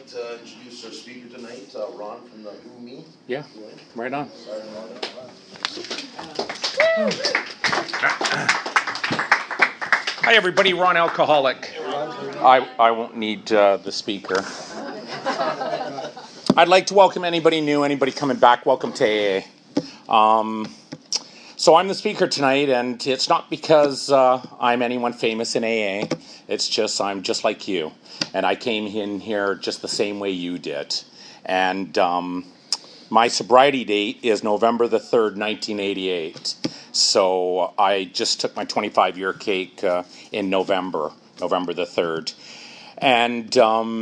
to introduce our speaker tonight, Ron from the Who Me. Yeah, right on. Hi everybody, Ron Alcoholic. I won't need the speaker. I'd like to welcome anybody new, anybody coming back. Welcome to AA. So I'm the speaker tonight, and it's not because I'm anyone famous in AA. It's just I'm just like you. And I came in here just the same way you did. And my sobriety date is November the 3rd, 1988. So I just took my 25-year cake in November the 3rd. And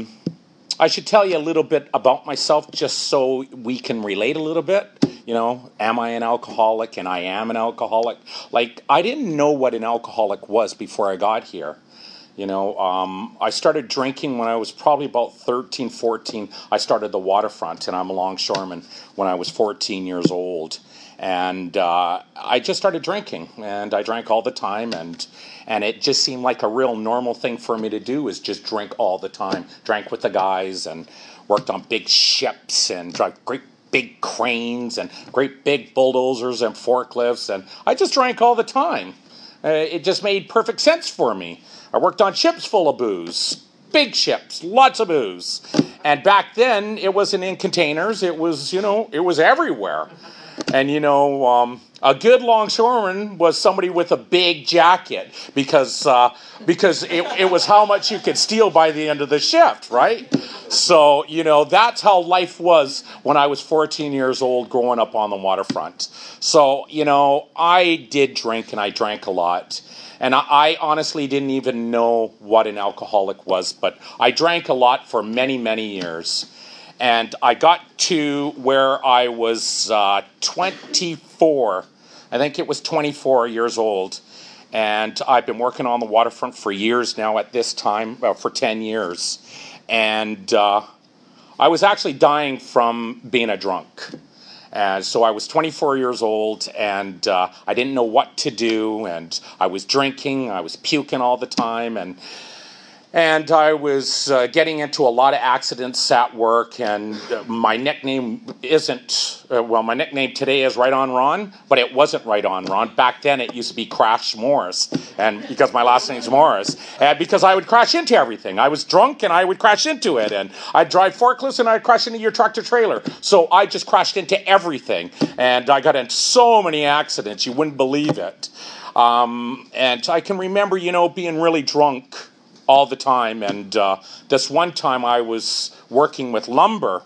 I should tell you a little bit about myself just so we can relate a little bit. You know, am I an alcoholic? And I am an alcoholic. Like, I didn't know what an alcoholic was before I got here. You know, I started drinking when I was probably about 13, 14. I started the waterfront, and I'm a longshoreman when I was 14 years old. And I just started drinking, and I drank all the time, and it just seemed like a real normal thing for me to do is just drink all the time. Drank with the guys and worked on big ships and drove great big cranes and great big bulldozers and forklifts, and I just drank all the time. It just made perfect sense for me. I worked on ships full of booze, big ships, lots of booze. And back then, it wasn't in containers. It was, you know, it was everywhere. And, you know, a good longshoreman was somebody with a big jacket because it was how much you could steal by the end of the shift, right? So, you know, that's how life was when I was 14 years old growing up on the waterfront. So, you know, I did drink, and I drank a lot. And I honestly didn't even know what an alcoholic was, but I drank a lot for many, many years. And I got to where I was 24. I think it was 24 years old. And I've been working on the waterfront for years now at this time, for 10 years. And I was actually dying from being a drunk. And so I was 24 years old, and I didn't know what to do, and I was drinking, I was puking all the time, and I was getting into a lot of accidents at work, and my nickname isn't, my nickname today is Right On Ron, but it wasn't Right On Ron. Back then it used to be Crash Morris, and because my last name's Morris, and because I would crash into everything. I was drunk, and I would crash into it, and I'd drive forklifts, and I'd crash into your tractor trailer. So I just crashed into everything, and I got into so many accidents, you wouldn't believe it. And I can remember, you know, being really drunk all the time, and this one time I was working with lumber,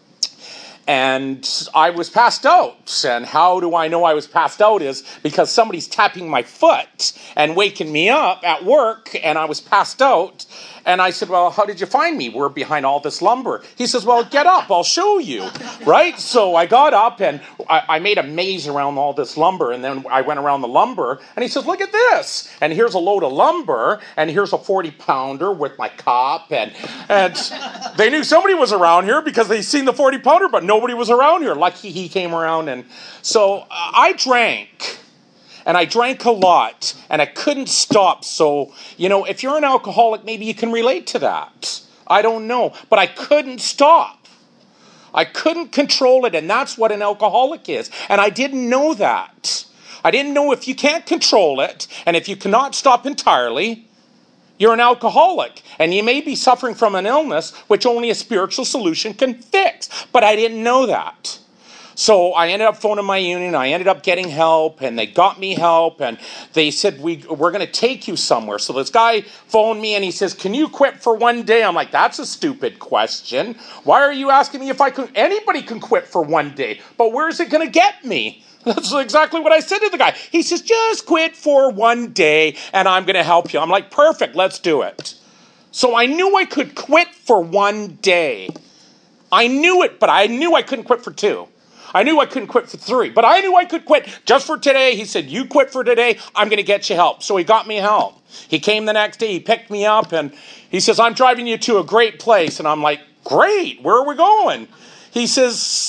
and I was passed out. And how do I know I was passed out is because somebody's tapping my foot and waking me up at work, and I was passed out. And I said, well, how did you find me? We're behind all this lumber. He says, well, get up, I'll show you, right? So I got up, and I made a maze around all this lumber, and then I went around the lumber, and he says, look at this. And here's a load of lumber, and here's a 40-pounder with my cop, and they knew somebody was around here because they seen the 40-pounder, but nobody was around here. Lucky he came around, and so I drank. And I drank a lot, and I couldn't stop. So, you know, if you're an alcoholic, maybe you can relate to that. I don't know. But I couldn't stop. I couldn't control it, and that's what an alcoholic is. And I didn't know that. I didn't know if you can't control it, and if you cannot stop entirely, you're an alcoholic. And you may be suffering from an illness which only a spiritual solution can fix. But I didn't know that. So I ended up phoning my union, I ended up getting help, and they got me help, and they said, we're going to take you somewhere. So this guy phoned me, and he says, can you quit for one day? I'm like, that's a stupid question. Why are you asking me if I could? Anybody can quit for one day, but where's it going to get me? That's exactly what I said to the guy. He says, just quit for one day, and I'm going to help you. I'm like, perfect, let's do it. So I knew I could quit for one day. I knew it, but I knew I couldn't quit for two. I knew I couldn't quit for three, but I knew I could quit just for today. He said, you quit for today, I'm going to get you help. So he got me help. He came the next day, he picked me up, and he says, I'm driving you to a great place. And I'm like, great, where are we going? He says,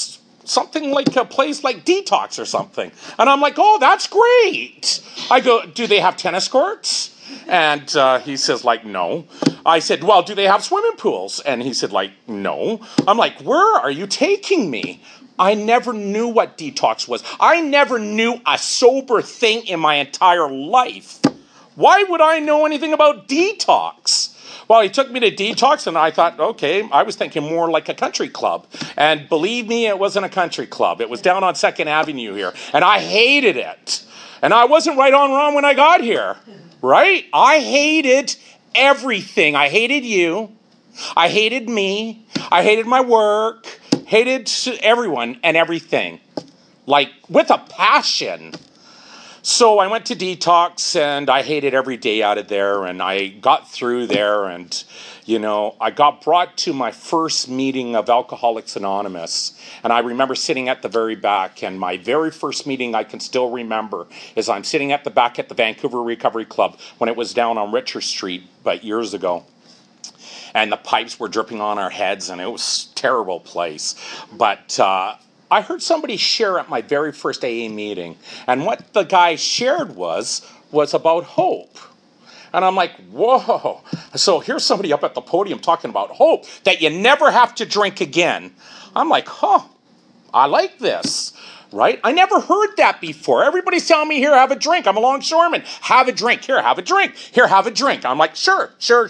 something like a place like Detox or something. And I'm like, oh, that's great. I go, do they have tennis courts? And he says, like, no. I said, well, do they have swimming pools? And he said, like, no. I'm like, where are you taking me? I never knew what Detox was. I never knew a sober thing in my entire life. Why would I know anything about Detox? Well, he took me to Detox, and I thought, okay, I was thinking more like a country club. And believe me, it wasn't a country club. It was down on 2nd Avenue here, and I hated it. And I wasn't right on wrong when I got here, right? I hated everything. I hated you. I hated me. I hated my work. Hated everyone and everything. Like, with a passion. So I went to Detox, and I hated every day out of there, and I got through there, and, you know, I got brought to my first meeting of Alcoholics Anonymous, and I remember sitting at the very back, and my very first meeting I can still remember is I'm sitting at the back at the Vancouver Recovery Club when it was down on Richard Street, but years ago. And the pipes were dripping on our heads, and it was a terrible place. But I heard somebody share at my very first AA meeting, and what the guy shared was about hope. And I'm like, whoa. So here's somebody up at the podium talking about hope, that you never have to drink again. I'm like, I like this, right? I never heard that before. Everybody's telling me, here, have a drink. I'm a longshoreman. Have a drink. Here, have a drink. Here, have a drink. I'm like, sure.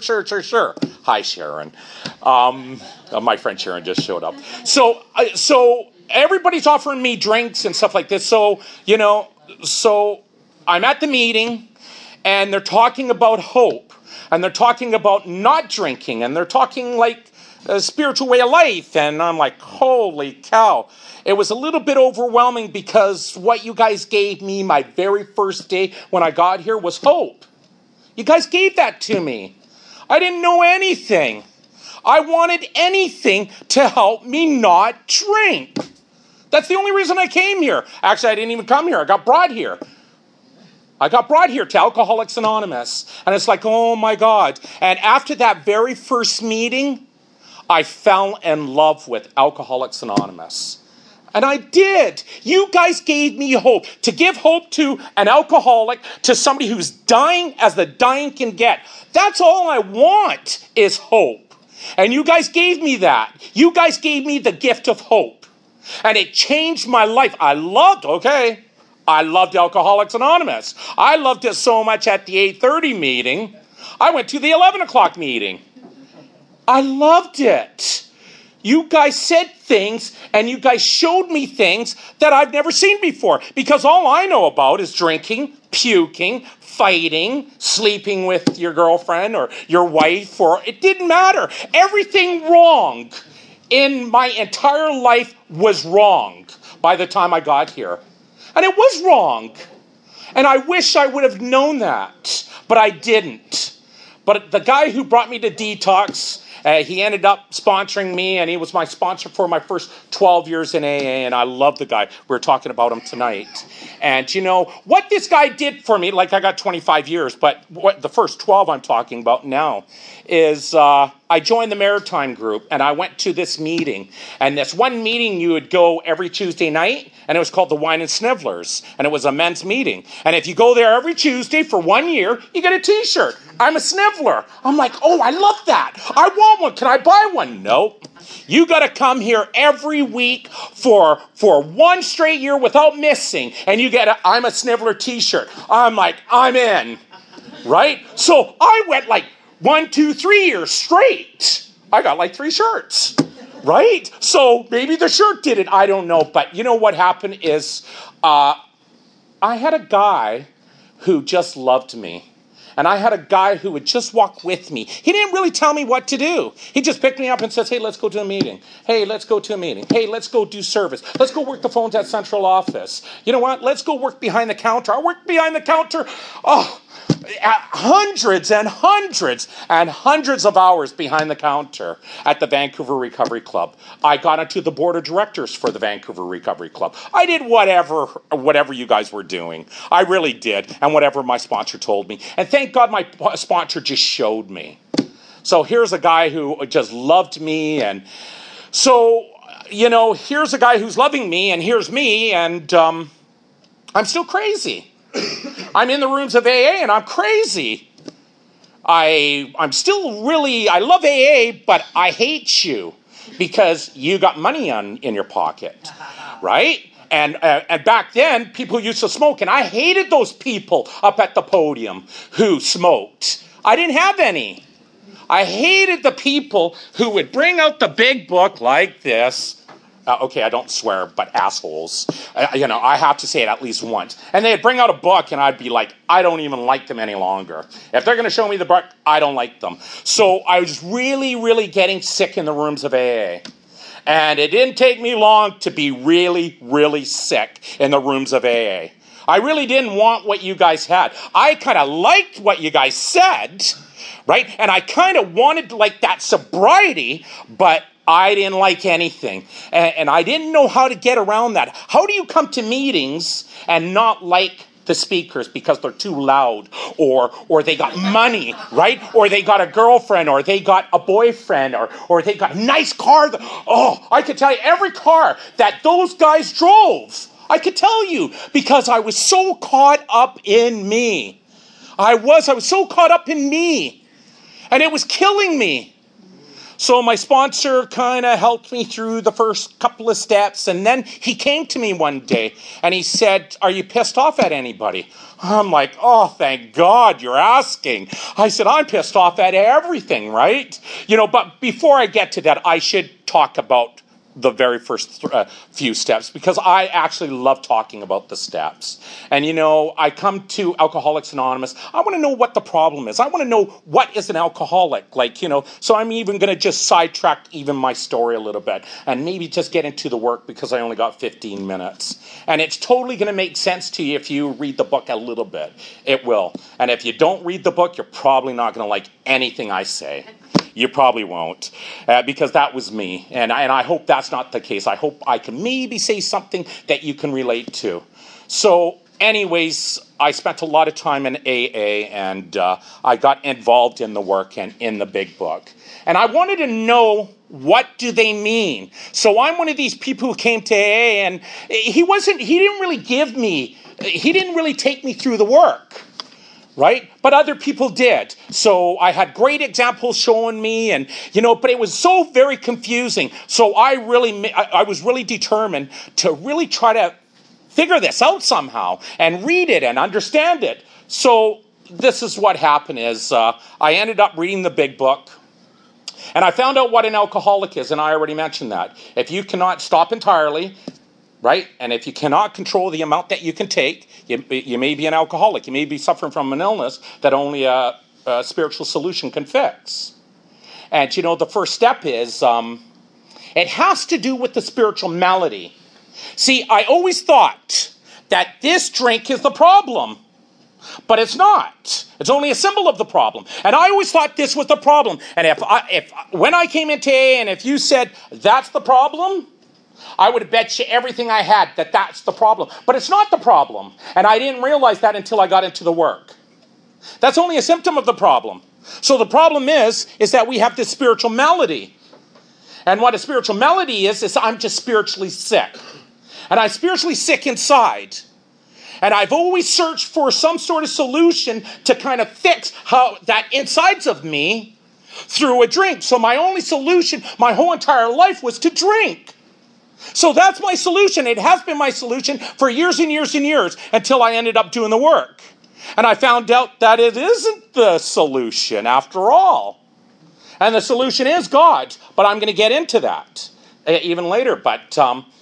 Hi, Sharon. My friend Sharon just showed up. So everybody's offering me drinks and stuff like this. So, you know, so I'm at the meeting, and they're talking about hope, and they're talking about not drinking, and they're talking like a spiritual way of life. And I'm like, holy cow. It was a little bit overwhelming because what you guys gave me my very first day when I got here was hope. You guys gave that to me. I didn't know anything. I wanted anything to help me not drink. That's the only reason I came here. Actually, I didn't even come here. I got brought here. To Alcoholics Anonymous. And it's like, oh my God. And after that very first meeting, I fell in love with Alcoholics Anonymous. And I did. You guys gave me hope. To give hope to an alcoholic, to somebody who's dying as the dying can get. That's all I want is hope. And you guys gave me that. You guys gave me the gift of hope. And it changed my life. I loved Alcoholics Anonymous. I loved it so much at the 8:30 meeting. I went to the 11 o'clock meeting. I loved it. You guys said things, and you guys showed me things that I've never seen before. Because all I know about is drinking, puking, fighting, sleeping with your girlfriend or your wife, or it didn't matter. Everything wrong in my entire life was wrong by the time I got here. And it was wrong. And I wish I would have known that, but I didn't. But the guy who brought me to Detox, he ended up sponsoring me, and he was my sponsor for my first 12 years in AA, and I love the guy. We're talking about him tonight. And you know, what this guy did for me, like I got 25 years, but what the first 12 I'm talking about now is I joined the Maritime group, and I went to this meeting. And this one meeting you would go every Tuesday night, and it was called the Wine and Snivellers, and it was a men's meeting. And if you go there every Tuesday for 1 year, you get a t-shirt. I'm a sniveler. I'm like, oh, I love that. I want one. Can I buy one? Nope. You got to come here every week for 1 straight year without missing, and you get a I'm a Sniveler t-shirt. I'm like, I'm in, right? So I went like 1, 2, 3 years straight. I got like 3 shirts, right? So maybe the shirt did it. I don't know. But you know what happened is I had a guy who just loved me. And I had a guy who would just walk with me. He didn't really tell me what to do. He just picked me up and says, hey, let's go to a meeting. Hey, let's go to a meeting. Hey, let's go do service. Let's go work the phones at central office. You know what? Let's go work behind the counter. I worked behind the counter, hundreds and hundreds and hundreds of hours behind the counter at the Vancouver Recovery Club. I got into the board of directors for the Vancouver Recovery Club. I did whatever you guys were doing. I really did, and whatever my sponsor told me. And thank God my sponsor just showed me. So here's a guy who just loved me, and so here's a guy who's loving me, and here's me, and I'm still crazy. I'm in the rooms of AA, and I'm crazy. I'm still really, I love AA, but I hate you because you got money in your pocket, right? And back then, people used to smoke, and I hated those people up at the podium who smoked. I didn't have any. I hated the people who would bring out the big book like this. Okay, I don't swear, but assholes. I have to say it at least once. And they'd bring out a book, and I'd be like, I don't even like them any longer. If they're going to show me the book, I don't like them. So I was really, really getting sick in the rooms of AA. And it didn't take me long to be really, really sick in the rooms of AA. I really didn't want what you guys had. I kind of liked what you guys said, right? And I kind of wanted like that sobriety, but I didn't like anything. And I didn't know how to get around that. How do you come to meetings and not like the speakers because they're too loud, or they got money, right? Or they got a girlfriend, or they got a boyfriend, or they got a nice car. I could tell you every car that those guys drove. I could tell you because I was so caught up in me. I was so caught up in me. And it was killing me. So my sponsor kind of helped me through the first couple of steps, and then he came to me one day and he said, "Are you pissed off at anybody?" I'm like, "Oh, thank God you're asking." I said, "I'm pissed off at everything, right?" But before I get to that, I should talk about the very first few steps, because I actually love talking about the steps. And I come to Alcoholics Anonymous, I want to know what the problem is. I want to know what is an alcoholic, so I'm even going to just sidetrack even my story a little bit and maybe just get into the work, because I only got 15 minutes. And it's totally going to make sense to you if you read the book a little bit. It will. And if you don't read the book, you're probably not going to like anything I say. You probably won't, because that was me. And I hope that's not the case. I hope I can maybe say something that you can relate to. So anyways, I spent a lot of time in AA, and I got involved in the work and in the big book. And I wanted to know, what do they mean? So I'm one of these people who came to AA, and he didn't really take me through the work. Right? But other people did. So I had great examples showing me, and but it was so very confusing. So I was really determined to really try to figure this out somehow and read it and understand it. So this is what happened is I ended up reading the big book, and I found out what an alcoholic is, and I already mentioned that. If you cannot stop entirely, right? And if you cannot control the amount that you can take, you may be an alcoholic. You may be suffering from an illness that only a spiritual solution can fix. And the first step is, it has to do with the spiritual malady. See, I always thought that this drink is the problem. But it's not. It's only a symbol of the problem. And I always thought this was the problem. And when I came into AA, and if you said, that's the problem, I would have bet you everything I had that that's the problem. But it's not the problem. And I didn't realize that until I got into the work. That's only a symptom of the problem. So the problem is that we have this spiritual malady. And what a spiritual malady is I'm just spiritually sick. And I'm spiritually sick inside. And I've always searched for some sort of solution to kind of fix how that insides of me through a drink. So my only solution, my whole entire life, was to drink. So that's my solution. It has been my solution for years and years and years, until I ended up doing the work. And I found out that it isn't the solution after all. And the solution is God. But I'm going to get into that even later. But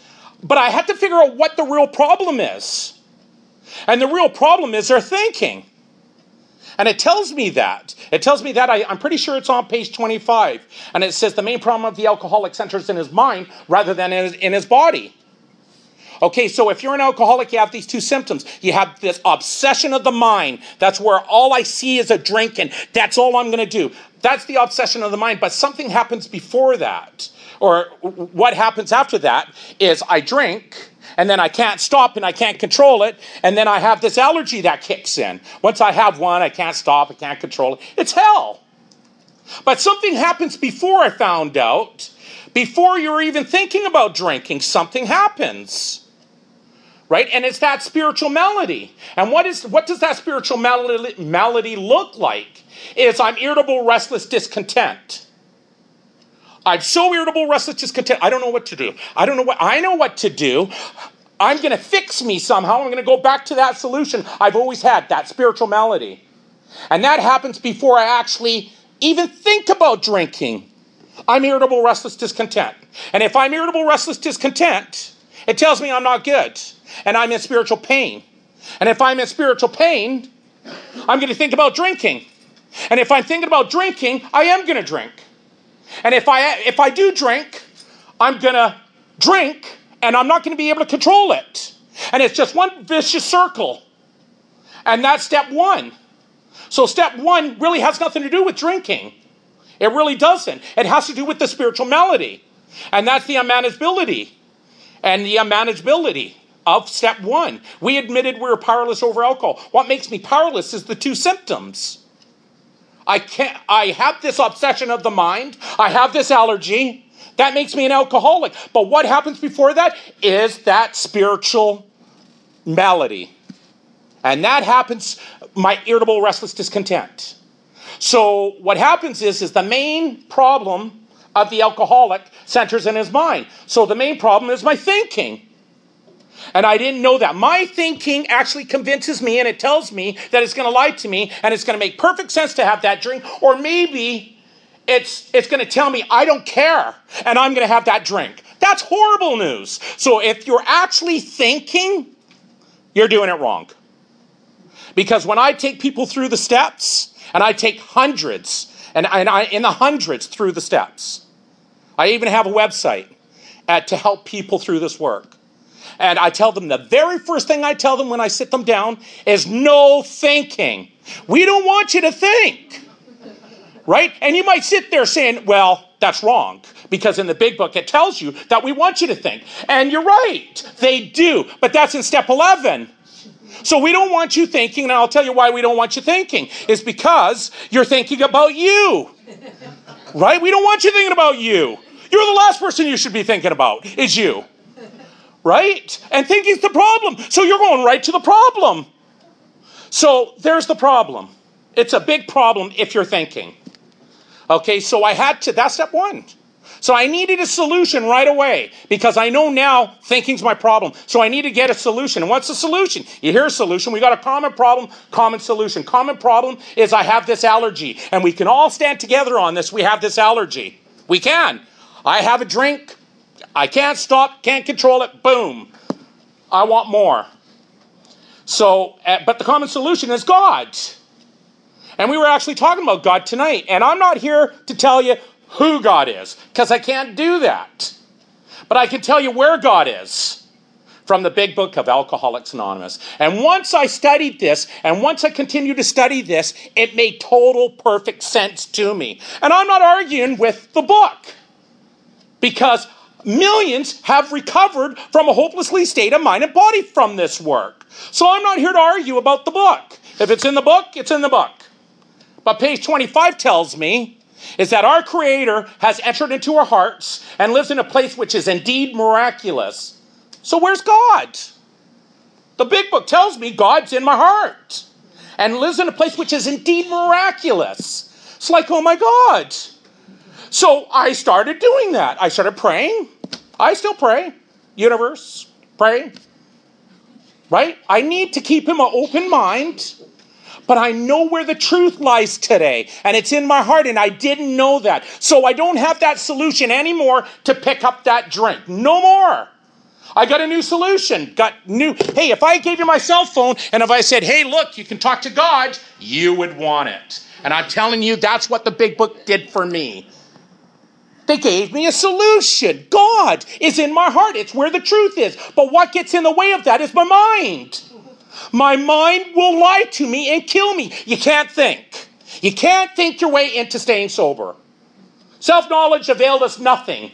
I had to figure out what the real problem is. And the real problem is their thinking. And it tells me that. I'm pretty sure it's on page 25. And it says the main problem of the alcoholic centers in his mind rather than in his body. Okay, so if you're an alcoholic, you have these two symptoms. You have this obsession of the mind. That's where all I see is a drink, and that's all I'm going to do. That's the obsession of the mind. But something happens before that. Or what happens after that is I drink, and then I can't stop and I can't control it, and then I have this allergy that kicks in. Once I have one, I can't stop, I can't control it. It's hell. But something happens before I found out. Before you're even thinking about drinking, something happens. Right? And it's that spiritual malady. And what does that spiritual malady look like? It's I'm irritable, restless, discontent. I'm so irritable, restless, discontent. I don't know what to do. I know what to do. I'm going to fix me somehow. I'm going to go back to that solution I've always had, that spiritual malady. And that happens before I actually even think about drinking. I'm irritable, restless, discontent. And if I'm irritable, restless, discontent, it tells me I'm not good. And I'm in spiritual pain. And if I'm in spiritual pain, I'm going to think about drinking. And if I'm thinking about drinking, I am going to drink. And if I do drink, I'm going to drink, and I'm not going to be able to control it. And it's just one vicious circle. And that's step one. So step one really has nothing to do with drinking. It really doesn't. It has to do with the spiritual malady. And that's the unmanageability. And the unmanageability of step one. We admitted we were powerless over alcohol. What makes me powerless is the two symptoms. I have this obsession of the mind. I have this allergy. That makes me an alcoholic. But what happens before that is that spiritual malady. And that happens, my irritable, restless discontent. So what happens is the main problem of the alcoholic centers in his mind. So the main problem is my thinking. And I didn't know that. My thinking actually convinces me, and it tells me that it's going to lie to me, and it's going to make perfect sense to have that drink. Or maybe it's going to tell me I don't care, and I'm going to have that drink. That's horrible news. So if you're actually thinking, you're doing it wrong. Because when I take people through the steps, and I take hundreds, and I in the hundreds through the steps. I even have a website to help people through this work. And I tell them the very first thing I tell them when I sit them down is no thinking. We don't want you to think. Right? And you might sit there saying, well, that's wrong. Because in the big book, it tells you that we want you to think. And you're right. They do. But that's in step 11. So we don't want you thinking, and I'll tell you why we don't want you thinking. It's because you're thinking about you. Right? We don't want you thinking about you. You're the last person you should be thinking about, is you. Right? And thinking's the problem. So you're going right to the problem. So there's the problem. It's a big problem if you're thinking. Okay, so that's step one. So I needed a solution right away because I know now thinking's my problem. So I need to get a solution. And what's the solution? You hear a solution. We got a common problem, common solution. Common problem is I have this allergy. And we can all stand together on this. We have this allergy. We can. I have a drink. I can't stop, can't control it. Boom. I want more. So, but the common solution is God. And we were actually talking about God tonight. And I'm not here to tell you who God is, because I can't do that. But I can tell you where God is from the big book of Alcoholics Anonymous. And once I studied this, and once I continued to study this, it made total perfect sense to me. And I'm not arguing with the book, because millions have recovered from a hopelessly state of mind and body from this work. So I'm not here to argue about the book. If it's in the book, it's in the book. But page 25 tells me is that our Creator has entered into our hearts and lives in a place which is indeed miraculous. So where's God? The big book tells me God's in my heart and lives in a place which is indeed miraculous. It's like, oh my God. So I started doing that. I started praying. I still pray. Universe, pray. Right? I need to keep him an open mind. But I know where the truth lies today. And it's in my heart. And I didn't know that. So I don't have that solution anymore to pick up that drink. No more. I got a new solution. Hey, if I gave you my cell phone and if I said, hey, look, you can talk to God, you would want it. And I'm telling you, that's what the big book did for me. They gave me a solution. God is in my heart. It's where the truth is. But what gets in the way of that is my mind. My mind will lie to me and kill me. You can't think. You can't think your way into staying sober. Self-knowledge availed us nothing.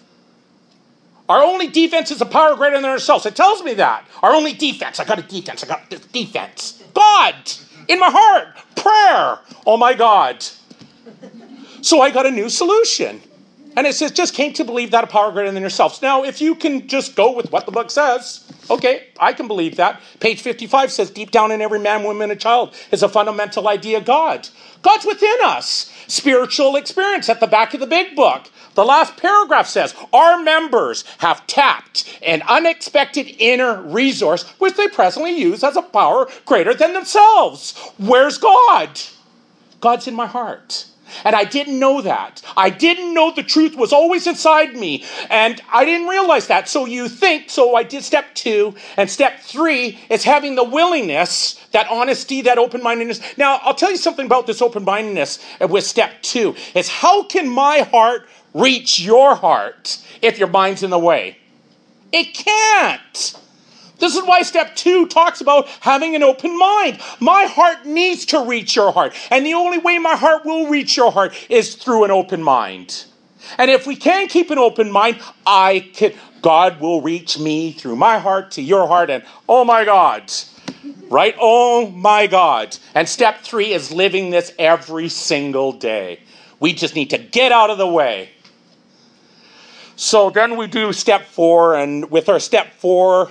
Our only defense is a power greater than ourselves. It tells me that. Our only defense. I got a defense. I got this defense. God in my heart. Prayer. Oh my God. So I got a new solution. And it says, just came to believe that a power greater than yourselves. Now, if you can just go with what the book says, okay, I can believe that. Page 55 says, deep down in every man, woman, and child is a fundamental idea of God. God's within us. Spiritual experience at the back of the big book. The last paragraph says, our members have tapped an unexpected inner resource which they presently use as a power greater than themselves. Where's God? God's in my heart. And I didn't know that. I didn't know the truth was always inside me. And I didn't realize that. So I did step 2. And step 3 is having the willingness, that honesty, that open-mindedness. Now, I'll tell you something about this open-mindedness with step 2. Is how can my heart reach your heart if your mind's in the way? It can't. This is why step 2 talks about having an open mind. My heart needs to reach your heart. And the only way my heart will reach your heart is through an open mind. And if we can keep an open mind, God will reach me through my heart to your heart. And oh my God, right? Oh my God. And step 3 is living this every single day. We just need to get out of the way. So then we do step 4. And with our step 4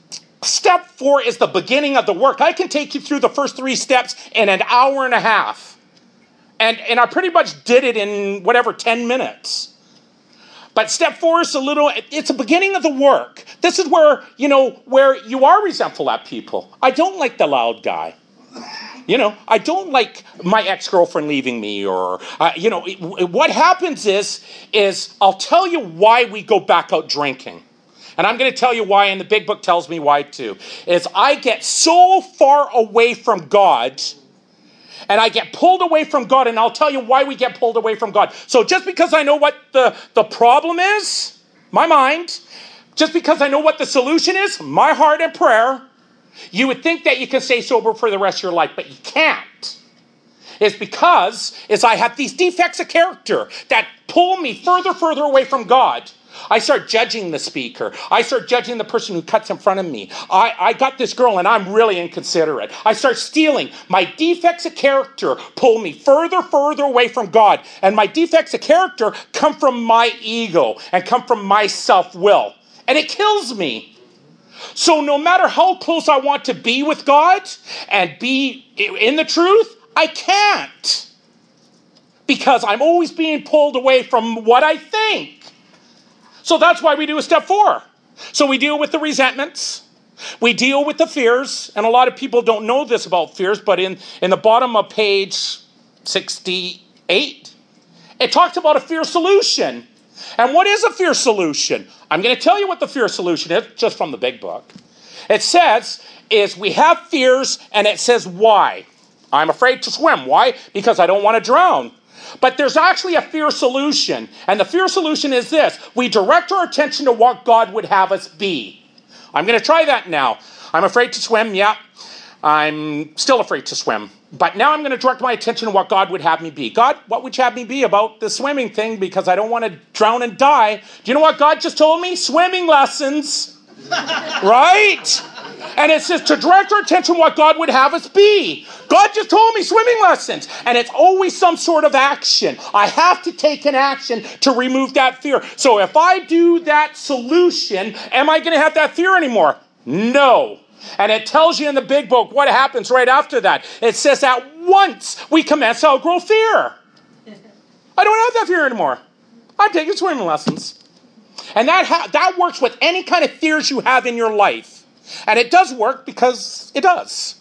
is the beginning of the work. I can take you through the first 3 steps in an hour and a half. And I pretty much did it in 10 minutes. But step 4 is it's a beginning of the work. This is where you are resentful at people. I don't like the loud guy. I don't like my ex-girlfriend leaving me what happens is I'll tell you why we go back out drinking. And I'm going to tell you why, and the big book tells me why too. Is I get so far away from God, and I get pulled away from God, and I'll tell you why we get pulled away from God. So just because I know what the problem is, my mind, just because I know what the solution is, my heart and prayer, you would think that you can stay sober for the rest of your life, but you can't. It's because I have these defects of character that pull me further away from God. I start judging the speaker. I start judging the person who cuts in front of me. I got this girl and I'm really inconsiderate. I start stealing. My defects of character pull me further away from God. And my defects of character come from my ego and come from my self-will. And it kills me. So no matter how close I want to be with God and be in the truth, I can't. Because I'm always being pulled away from what I think. So that's why we do a step 4. So we deal with the resentments. We deal with the fears. And a lot of people don't know this about fears, but in the bottom of page 68, it talks about a fear solution. And what is a fear solution? I'm going to tell you what the fear solution is, just from the big book. It says, we have fears, and it says why. I'm afraid to swim. Why? Because I don't want to drown. But there's actually a fear solution. And the fear solution is this. We direct our attention to what God would have us be. I'm going to try that now. I'm afraid to swim. Yeah, I'm still afraid to swim. But now I'm going to direct my attention to what God would have me be. God, what would you have me be about the swimming thing? Because I don't want to drown and die. Do you know what God just told me? Swimming lessons. Right? And it says to direct our attention to what God would have us be. God just told me swimming lessons. And it's always some sort of action. I have to take an action to remove that fear. So if I do that solution, am I going to have that fear anymore? No. And it tells you in the big book what happens right after that. It says that once we commence to outgrow fear. I don't have that fear anymore. I'm taking swimming lessons. And that works with any kind of fears you have in your life. And it does work because it does.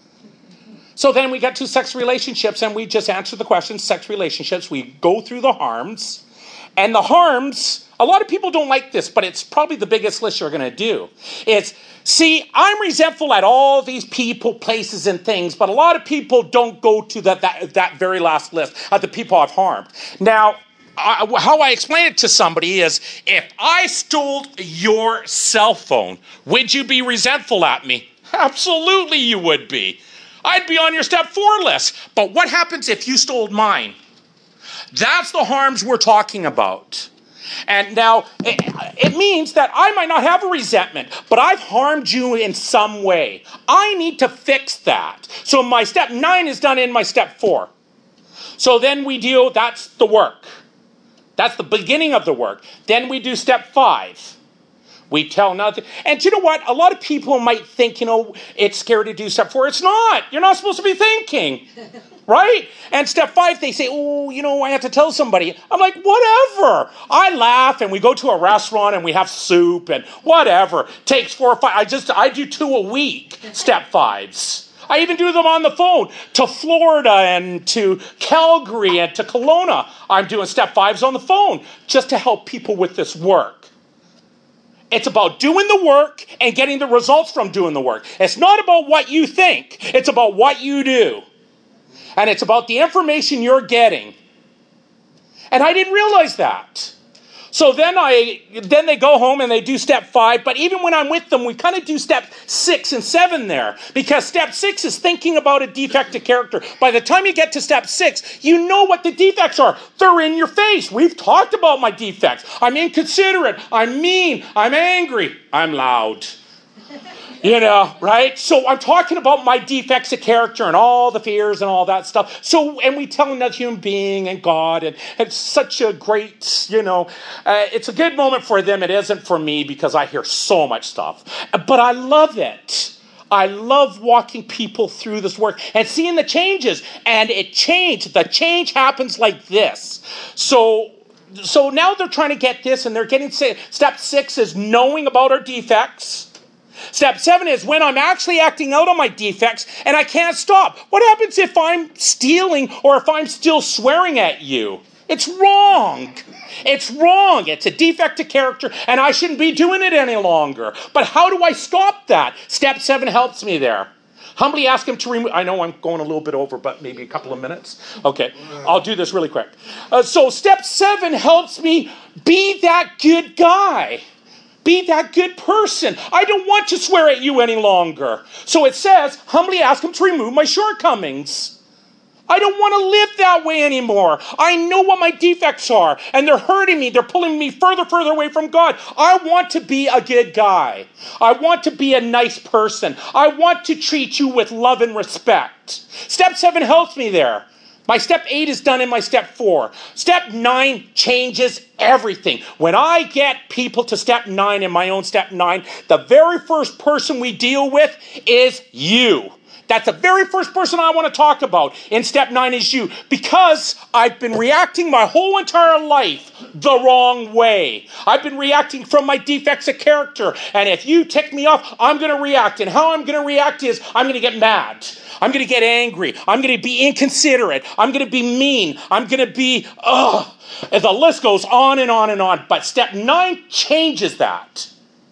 So then we get to sex relationships, and we just answer the question, sex relationships. We go through the harms. And the harms, a lot of people don't like this, but it's probably the biggest list you're going to do. It's, see, I'm resentful at all these people, places, and things, but a lot of people don't go to that very last list of the people I've harmed. Now, how I explain it to somebody is, if I stole your cell phone, would you be resentful at me? Absolutely you would be. I'd be on your step 4 list. But what happens if you stole mine? That's the harms we're talking about. And now, it means that I might not have a resentment, but I've harmed you in some way. I need to fix that. So my step 9 is done in my step 4. So then that's the work. That's the beginning of the work. Then we do step 5. We tell nothing. And you know what? A lot of people might think, it's scary to do step 4. It's not. You're not supposed to be thinking. Right? And step 5, they say, I have to tell somebody. I'm like, whatever. I laugh and we go to a restaurant and we have soup and whatever. Takes 4 or 5. I do 2 a week, step 5s. I even do them on the phone to Florida and to Calgary and to Kelowna. I'm doing step 5s on the phone just to help people with this work. It's about doing the work and getting the results from doing the work. It's not about what you think. It's about what you do. And it's about the information you're getting. And I didn't realize that. So then they go home and they do step 5. But even when I'm with them, we kind of do step 6 and 7 there. Because step 6 is thinking about a defective character. By the time you get to step 6, you know what the defects are. They're in your face. We've talked about my defects. I'm inconsiderate. I'm mean. I'm angry. I'm loud. Right? So I'm talking about my defects of character and all the fears and all that stuff. And we tell another human being and God, and it's such a great, it's a good moment for them. It isn't for me because I hear so much stuff. But I love it. I love walking people through this work and seeing the changes. And the change happens like this. So now they're trying to get this, and they're getting step 6 is knowing about our defects. Step 7 is when I'm actually acting out on my defects and I can't stop. What happens if I'm stealing or if I'm still swearing at you? It's wrong. It's wrong. It's a defect of character and I shouldn't be doing it any longer. But how do I stop that? Step 7 helps me there. Humbly ask him to remove. I know I'm going a little bit over, but maybe a couple of minutes. Okay, I'll do this really quick. So step 7 helps me be that good guy. Be that good person. I don't want to swear at you any longer. So it says, humbly ask him to remove my shortcomings. I don't want to live that way anymore. I know what my defects are, and they're hurting me. They're pulling me further away from God. I want to be a good guy. I want to be a nice person. I want to treat you with love and respect. Step 7 helps me there. My step 8 is done in my step 4. Step 9 changes everything. When I get people to step 9 in my own step 9, the very first person we deal with is you. That's the very first person I want to talk about in step 9 is you. Because I've been reacting my whole entire life the wrong way. I've been reacting from my defects of character. And if you tick me off, I'm going to react. And how I'm going to react is I'm going to get mad. I'm going to get angry. I'm going to be inconsiderate. I'm going to be mean. I'm going to be, and the list goes on and on and on. But step 9 changes that.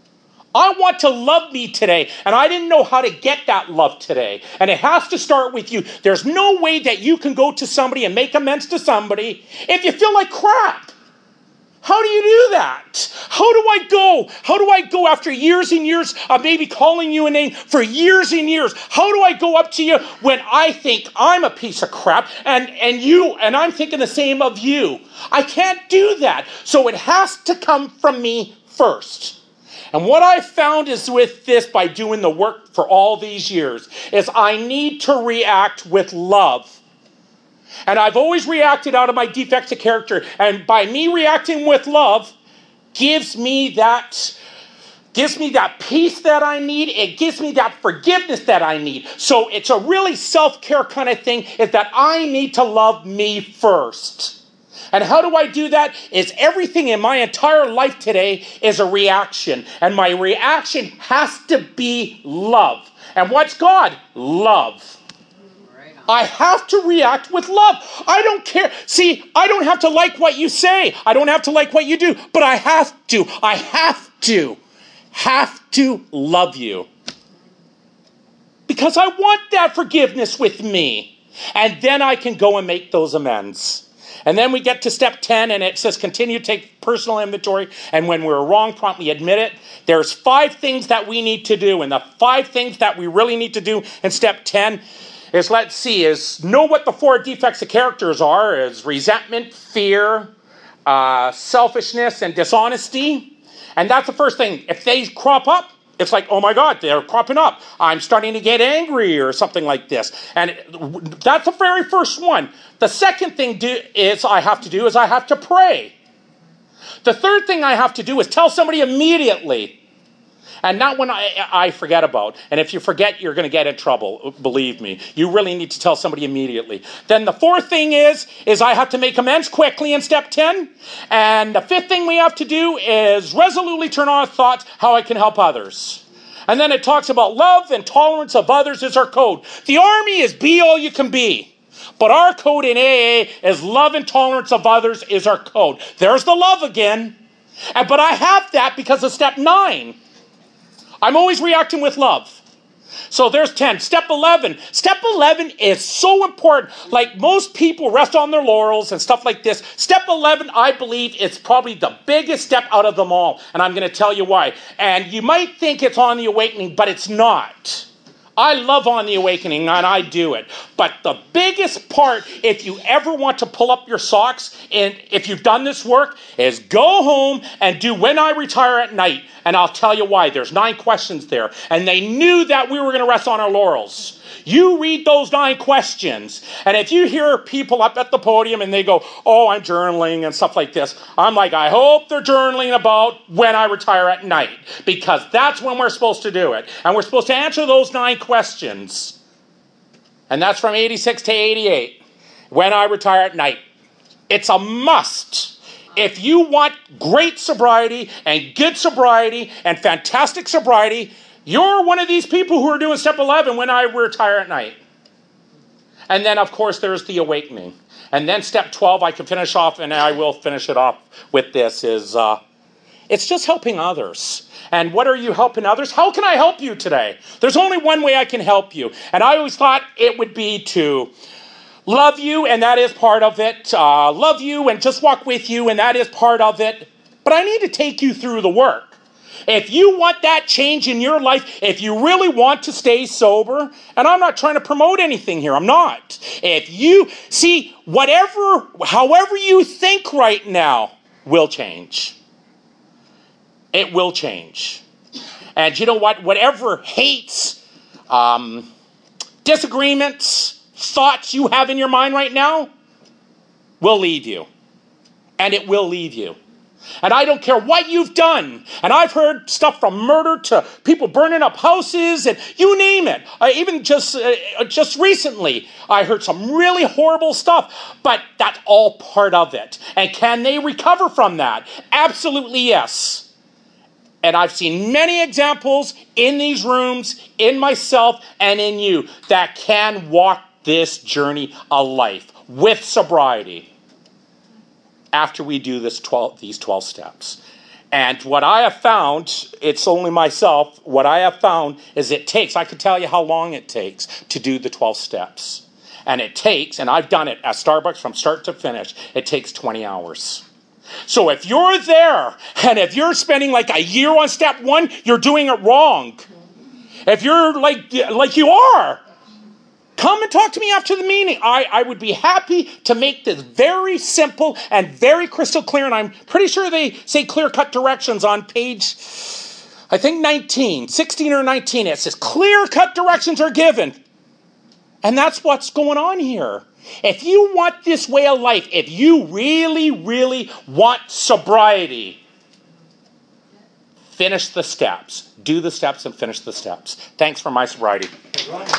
I want to love me today, and I didn't know how to get that love today. And it has to start with you. There's no way that you can go to somebody and make amends to somebody if you feel like crap. How do you do that? How do I go? How do I go after years and years of maybe calling you a name for years and years? How do I go up to you when I think I'm a piece of crap and I'm thinking the same of you? I can't do that. So it has to come from me first. And what I found is with this, by doing the work for all these years, is I need to react with love. And I've always reacted out of my defects of character. And by me reacting with love, gives me that peace that I need. It gives me that forgiveness that I need. So it's a really self-care kind of thing, is that I need to love me first. And how do I do that? Is everything in my entire life today is a reaction. And my reaction has to be love. And what's God? Love. I have to react with love. I don't care. See, I don't have to like what you say. I don't have to like what you do. But I have to. I have to love you. Because I want that forgiveness with me. And then I can go and make those amends. And then we get to step 10, and it says continue to take personal inventory. And when we're wrong, promptly admit it. There's 5 things that we need to do. And the 5 things that we really need to do in step 10 is know what the 4 defects of characters are, is resentment, fear, selfishness, and dishonesty. And that's the first thing. If they crop up, It's like, oh my God, they're cropping up. I'm starting to get angry or something like this. And that's the very first one. The second thing I have to pray. The third thing I have to do is tell somebody immediately. And not when I forget about. And if you forget, you're going to get in trouble. Believe me. You really need to tell somebody immediately. Then the fourth thing is I have to make amends quickly in step 10. And the fifth thing we have to do is resolutely turn on thoughts how I can help others. And then it talks about love and tolerance of others is our code. The army is be all you can be. But our code in AA is love and tolerance of others is our code. There's the love again. But I have that because of step 9. I'm always reacting with love. So there's 10. Step 11. Step 11 is so important. Like most people rest on their laurels and stuff like this. Step 11, I believe, is probably the biggest step out of them all. And I'm going to tell you why. And you might think it's on the awakening, but it's not. I love On the Awakening, and I do it. But the biggest part, if you ever want to pull up your socks, and if you've done this work, is go home and do When I Retire at Night. And I'll tell you why. There's 9 questions there. And they knew that we were going to rest on our laurels. You read those 9 questions. And if you hear people up at the podium and they go, oh, I'm journaling and stuff like this, I'm like, I hope they're journaling about when I retire at night. Because that's when we're supposed to do it. And we're supposed to answer those 9 questions. And that's from 86 to 88. When I retire at night. It's a must. If you want great sobriety and good sobriety and fantastic sobriety, you're one of these people who are doing step 11 when I retire at night. And then, of course, there's the awakening. And then step 12, I can finish off, and I will finish it off with this, is it's just helping others. And what are you helping others? How can I help you today? There's only one way I can help you. And I always thought it would be to love you, and that is part of it. Love you and just walk with you, and that is part of it. But I need to take you through the work. If you want that change in your life, if you really want to stay sober, and I'm not trying to promote anything here, I'm not. If you see, however you think right now will change. It will change. And you know what? Whatever hates, disagreements, thoughts you have in your mind right now will leave you. And it will leave you. And I don't care what you've done. And I've heard stuff from murder to people burning up houses and you name it. Even just recently, I heard some really horrible stuff. But that's all part of it. And can they recover from that? Absolutely yes. And I've seen many examples in these rooms, in myself and in you, that can walk this journey of life with sobriety after we do these 12 steps. And what I have found, it's only myself, what I have found is I can tell you how long it takes to do the 12 steps. And it takes, and I've done it at Starbucks from start to finish, it takes 20 hours. So if you're there, and if you're spending like a year on step 1, you're doing it wrong. If you're like you are, come and talk to me after the meeting. I would be happy to make this very simple and very crystal clear. And I'm pretty sure they say clear-cut directions on page, I think 16 or 19. It says clear-cut directions are given. And that's what's going on here. If you want this way of life, if you really, really want sobriety, finish the steps. Do the steps and finish the steps. Thanks for my sobriety.